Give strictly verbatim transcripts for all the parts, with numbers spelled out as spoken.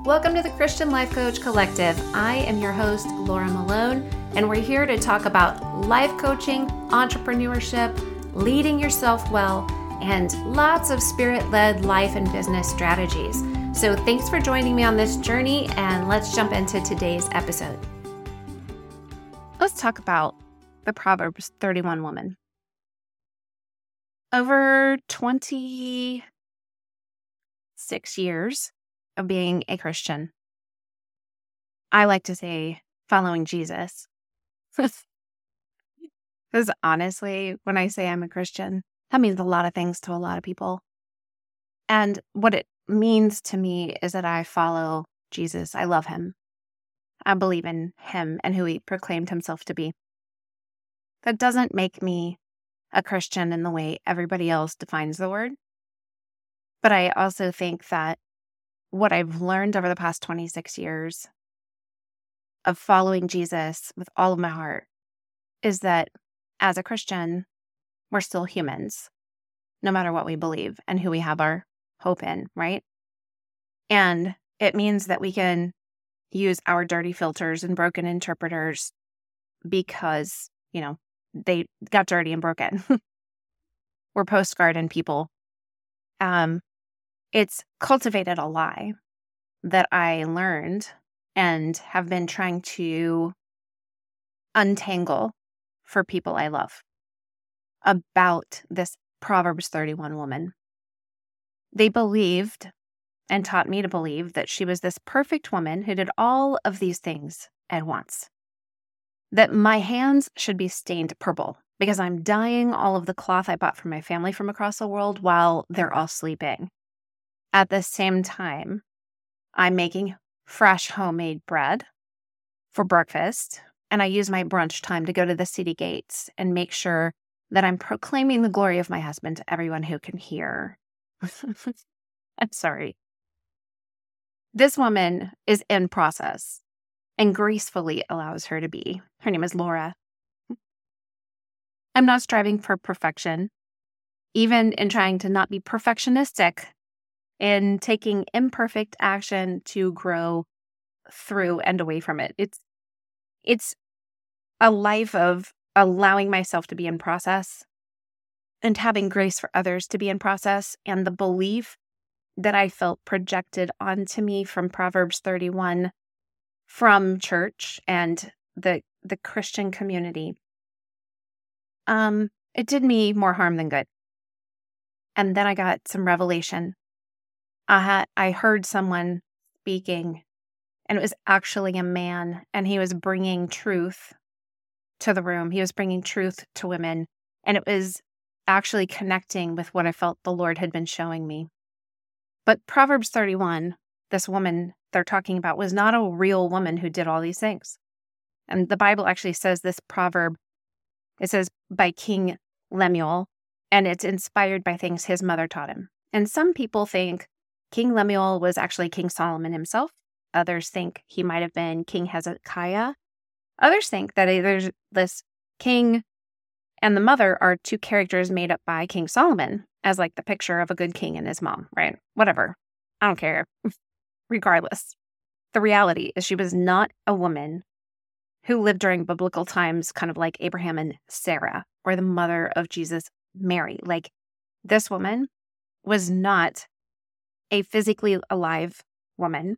Welcome to the Christian Life Coach Collective. I am your host, Laura Malone, and we're here to talk about life coaching, entrepreneurship, leading yourself well, and lots of spirit-led life and business strategies. So thanks for joining me on this journey, and let's jump into today's episode. Let's talk about the Proverbs thirty-one woman. Over twenty-six years of being a Christian, I like to say following Jesus. Because honestly, when I say I'm a Christian, that means a lot of things to a lot of people. And what it means to me is that I follow Jesus. I love him. I believe in him and who he proclaimed himself to be. That doesn't make me a Christian in the way everybody else defines the word. But I also think that what I've learned over the past twenty-six years of following Jesus with all of my heart is that as a Christian, we're still humans, no matter what we believe and who we have our hope in, right? And it means that we can use our dirty filters and broken interpreters because, you know, they got dirty and broken. We're post-garden people. Um, it's cultivated a lie that I learned and have been trying to untangle for people I love about this Proverbs thirty-one woman. They believed and taught me to believe that she was this perfect woman who did all of these things at once. That my hands should be stained purple because I'm dyeing all of the cloth I bought for my family from across the world while they're all sleeping. At the same time, I'm making fresh homemade bread for breakfast, and I use my brunch time to go to the city gates and make sure that I'm proclaiming the glory of my husband to everyone who can hear. I'm sorry. This woman is in process and gracefully allows her to be. Her name is Laura. I'm not striving for perfection, even in trying to not be perfectionistic in taking imperfect action to grow through and away from it. It's it's a life of allowing myself to be in process and having grace for others to be in process, and the belief that I felt projected onto me from Proverbs thirty-one from church and the the Christian community. Um, it did me more harm than good. And then I got some revelation. I had I heard someone speaking, and it was actually a man, and he was bringing truth to the room. He was bringing truth to women, and it was actually connecting with what I felt the Lord had been showing me. But Proverbs thirty-one, this woman they're talking about, was not a real woman who did all these things. And the Bible actually says this proverb, it says by King Lemuel, and it's inspired by things his mother taught him. And some people think King Lemuel was actually King Solomon himself. Others think he might have been King Hezekiah. Others think that there's this king and the mother are two characters made up by King Solomon as like the picture of a good king and his mom, right? Whatever. I don't care. Regardless. The reality is she was not a woman who lived during biblical times, kind of like Abraham and Sarah, or the mother of Jesus, Mary. Like, this woman was not a physically alive woman.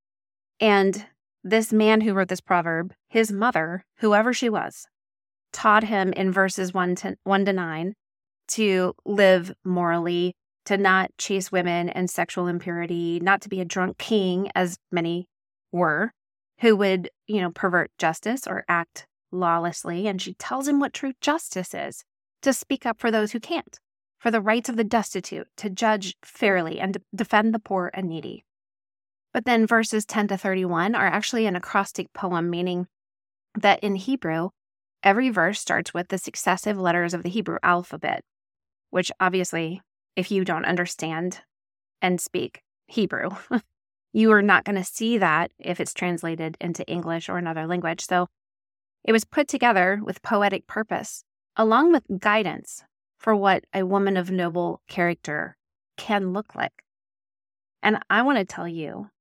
And this man who wrote this proverb, his mother, whoever she was, taught him in verses one to, one to nine to live morally, to not chase women and sexual impurity, not to be a drunk king, as many were, who would, you know, pervert justice or act lawlessly. And she tells him what true justice is, to speak up for those who can't, for the rights of the destitute, to judge fairly and to defend the poor and needy. But then verses ten to thirty-one are actually an acrostic poem, meaning that in Hebrew, every verse starts with the successive letters of the Hebrew alphabet, which obviously, if you don't understand and speak Hebrew, you are not going to see that if it's translated into English or another language. So it was put together with poetic purpose, along with guidance for what a woman of noble character can look like. And I want to tell you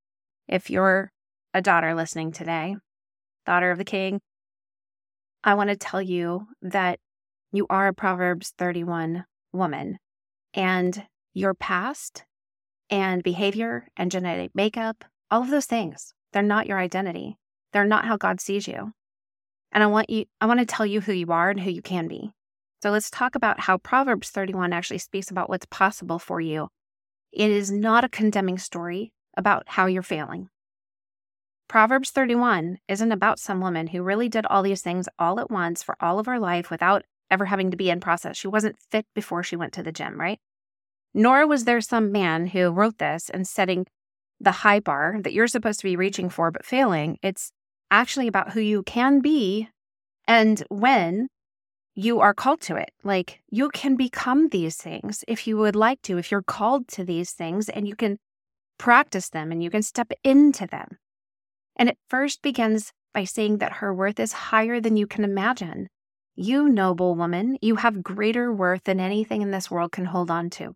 If you're a daughter listening today, daughter of the King, I want to tell you that you are a Proverbs thirty-one woman, and your past and behavior and genetic makeup, all of those things, they're not your identity. They're not how God sees you. And I want you, I want to tell you who you are and who you can be. So let's talk about how Proverbs thirty-one actually speaks about what's possible for you. It is not a condemning story about how you're failing. Proverbs thirty-one isn't about some woman who really did all these things all at once for all of her life without ever having to be in process. She wasn't fit before she went to the gym, right? Nor was there some man who wrote this and setting the high bar that you're supposed to be reaching for but failing. It's actually about who you can be and when you are called to it. Like, you can become these things if you would like to, if you're called to these things, and you can practice them and you can step into them. And it first begins by saying that her worth is higher than you can imagine. You, noble woman, you have greater worth than anything in this world can hold on to.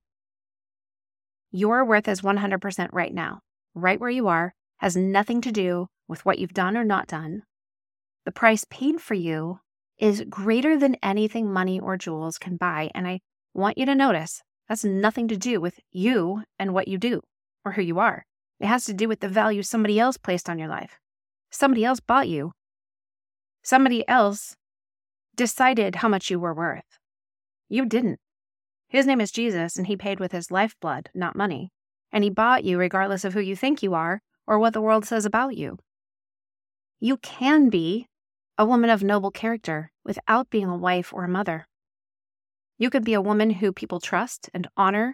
Your worth is one hundred percent right now, right where you are, has nothing to do with what you've done or not done. The price paid for you is greater than anything money or jewels can buy. And I want you to notice that's nothing to do with you and what you do or who you are. It has to do with the value somebody else placed on your life. Somebody else bought you. Somebody else decided how much you were worth. You didn't. His name is Jesus, and he paid with his lifeblood, not money. And he bought you regardless of who you think you are or what the world says about you. You can be a woman of noble character without being a wife or a mother. You could be a woman who people trust and honor,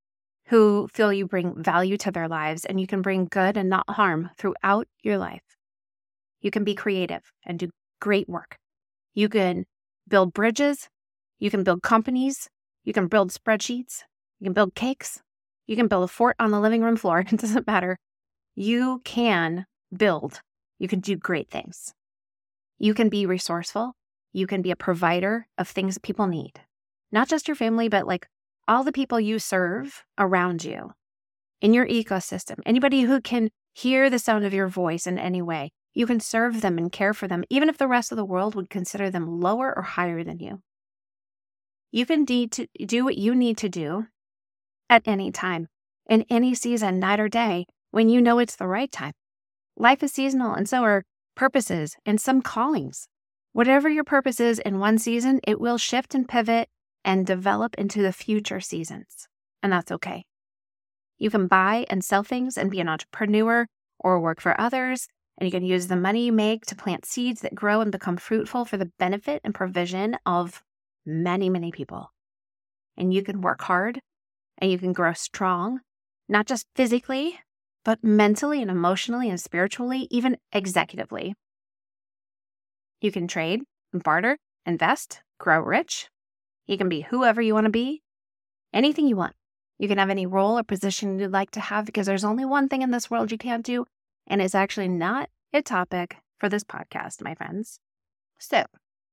who feel you bring value to their lives, and you can bring good and not harm throughout your life. You can be creative and do great work. You can build bridges. You can build companies. You can build spreadsheets. You can build cakes. You can build a fort on the living room floor. It doesn't matter. You can build. You can do great things. You can be resourceful. You can be a provider of things people need. Not just your family, but like all the people you serve around you, in your ecosystem. Anybody who can hear the sound of your voice in any way, you can serve them and care for them, even if the rest of the world would consider them lower or higher than you. You can need to do what you need to do at any time, in any season, night or day, when you know it's the right time. Life is seasonal, and so are purposes and some callings. Whatever your purpose is in one season, it will shift and pivot and develop into the future seasons, and that's okay. You can buy and sell things and be an entrepreneur or work for others, and you can use the money you make to plant seeds that grow and become fruitful for the benefit and provision of many, many people. And you can work hard and you can grow strong, not just physically, but mentally and emotionally and spiritually, even executively. You can trade and barter, invest, grow rich. You can be whoever you want to be, anything you want. You can have any role or position you'd like to have, because there's only one thing in this world you can't do, and it's actually not a topic for this podcast, my friends. So,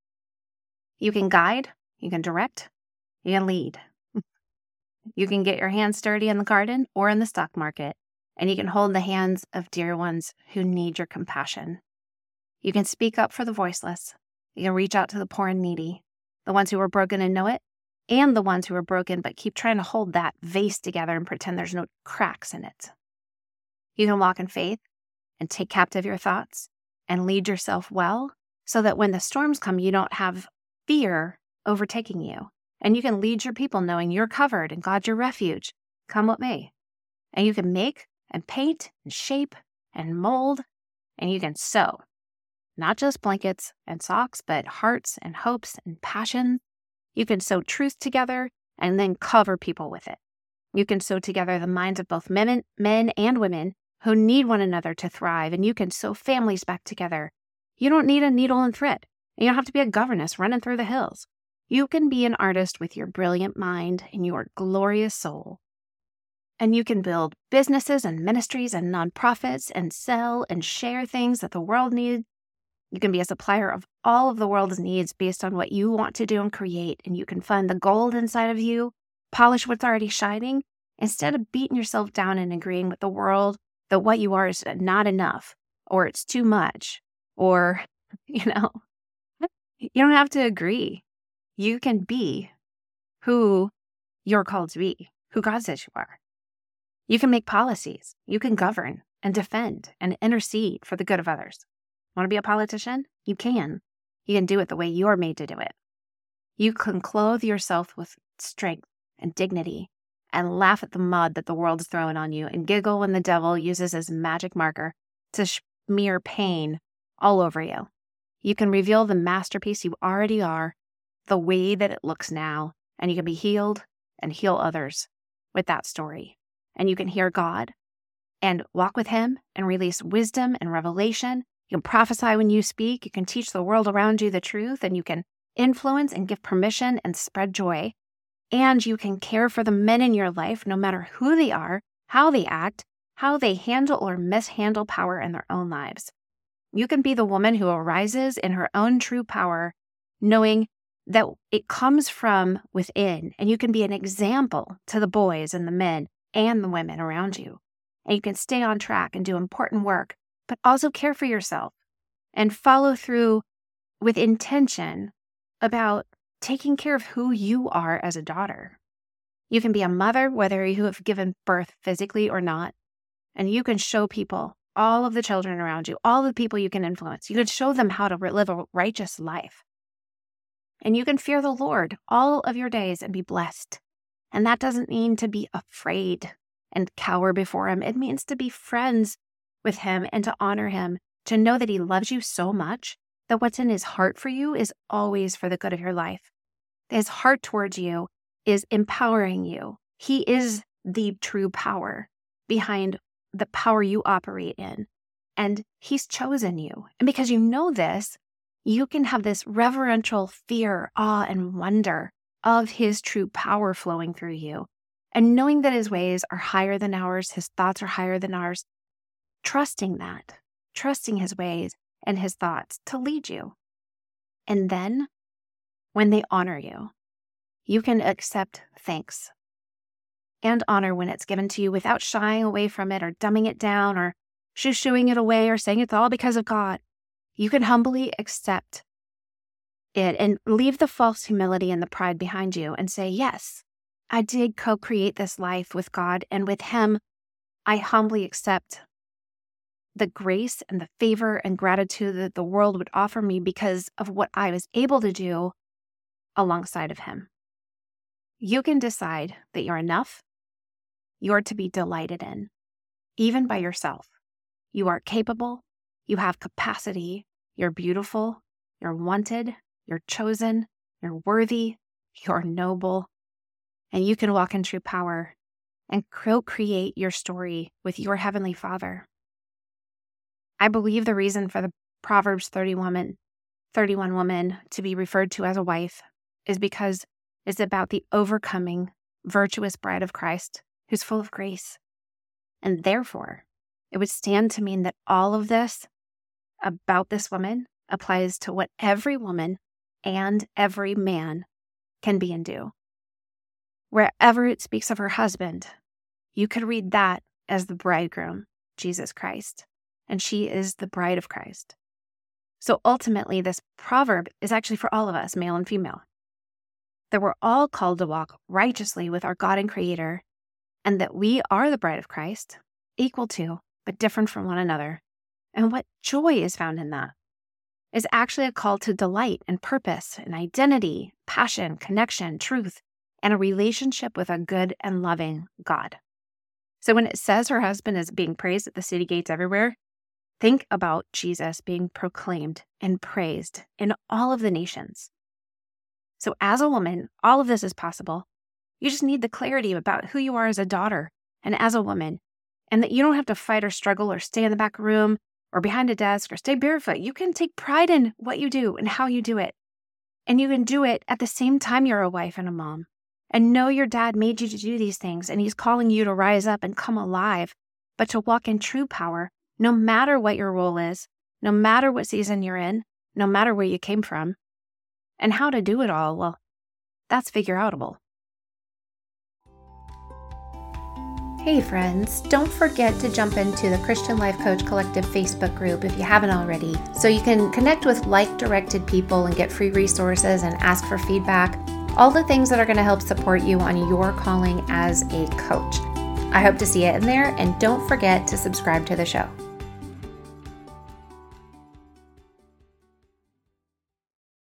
you can guide, you can direct, you can lead. You can get your hands dirty in the garden or in the stock market, and you can hold the hands of dear ones who need your compassion. You can speak up for the voiceless. You can reach out to the poor and needy, the ones who are broken and know it, and the ones who are broken but keep trying to hold that vase together and pretend there's no cracks in it. You can walk in faith and take captive your thoughts and lead yourself well, so that when the storms come, you don't have fear overtaking you. And you can lead your people knowing you're covered and God's your refuge, come what may. And you can make and paint and shape and mold, and you can sew. Not just blankets and socks, but hearts and hopes and passion. You can sew truth together and then cover people with it. You can sew together the minds of both men, men and women who need one another to thrive, and you can sew families back together. You don't need a needle and thread, and you don't have to be a governess running through the hills. You can be an artist with your brilliant mind and your glorious soul. And you can build businesses and ministries and nonprofits and sell and share things that the world needs. You can be a supplier of all of the world's needs based on what you want to do and create. And you can find the gold inside of you, polish what's already shining, instead of beating yourself down and agreeing with the world that what you are is not enough, or it's too much, or, you know, you don't have to agree. You can be who you're called to be, who God says you are. You can make policies. You can govern and defend and intercede for the good of others. Want to be a politician? You can. You can do it the way you're made to do it. You can clothe yourself with strength and dignity and laugh at the mud that the world is throwing on you and giggle when the devil uses his magic marker to smear pain all over you. You can reveal the masterpiece you already are, the way that it looks now, and you can be healed and heal others with that story. And you can hear God and walk with Him and release wisdom and revelation. You can prophesy when you speak. You can teach the world around you the truth, and you can influence and give permission and spread joy. And you can care for the men in your life, no matter who they are, how they act, how they handle or mishandle power in their own lives. You can be the woman who arises in her own true power, knowing that it comes from within, and you can be an example to the boys and the men and the women around you. And you can stay on track and do important work, but also care for yourself and follow through with intention about taking care of who you are as a daughter. You can be a mother, whether you have given birth physically or not, and you can show people, all of the children around you, all the people you can influence. You can show them how to live a righteous life. And you can fear the Lord all of your days and be blessed. And that doesn't mean to be afraid and cower before Him. It means to be friends with Him and to honor Him, to know that He loves you so much that what's in His heart for you is always for the good of your life. His heart towards you is empowering you. He is the true power behind the power you operate in. And He's chosen you. And because you know this, you can have this reverential fear, awe, and wonder of His true power flowing through you. And knowing that His ways are higher than ours, His thoughts are higher than ours, trusting that, trusting His ways and His thoughts to lead you. And then, when they honor you, you can accept thanks and honor when it's given to you without shying away from it or dumbing it down or shoo-shooing it away or saying it's all because of God. You can humbly accept it and leave the false humility and the pride behind you and say, yes, I did co-create this life with God, and with Him, I humbly accept the grace and the favor and gratitude that the world would offer me because of what I was able to do alongside of Him. You can decide that you're enough, you're to be delighted in, even by yourself. You are capable, you have capacity, you're beautiful, you're wanted, you're chosen, you're worthy, you're noble, and you can walk in true power and co-create your story with your Heavenly Father. I believe the reason for the Proverbs thirty woman, thirty-one woman to be referred to as a wife is because it's about the overcoming, virtuous bride of Christ who's full of grace. And therefore, it would stand to mean that all of this about this woman applies to what every woman and every man can be and do. Wherever it speaks of her husband, you could read that as the bridegroom, Jesus Christ, and she is the bride of Christ. So ultimately, this proverb is actually for all of us, male and female, that we're all called to walk righteously with our God and Creator, and that we are the bride of Christ, equal to, but different from one another. And what joy is found in that is actually a call to delight and purpose and identity, passion, connection, truth, and a relationship with a good and loving God. So when it says her husband is being praised at the city gates everywhere, think about Jesus being proclaimed and praised in all of the nations. So as a woman, all of this is possible. You just need the clarity about who you are as a daughter and as a woman, and that you don't have to fight or struggle or stay in the back room or behind a desk or stay barefoot. You can take pride in what you do and how you do it. And you can do it at the same time you're a wife and a mom. And know your dad made you to do these things, and He's calling you to rise up and come alive, but to walk in true power, no matter what your role is, no matter what season you're in, no matter where you came from. And how to do it all, well, that's figure outable. Hey friends, don't forget to jump into the Christian Life Coach Collective Facebook group if you haven't already, so you can connect with like-directed people and get free resources and ask for feedback, all the things that are going to help support you on your calling as a coach. I hope to see you in there, and don't forget to subscribe to the show.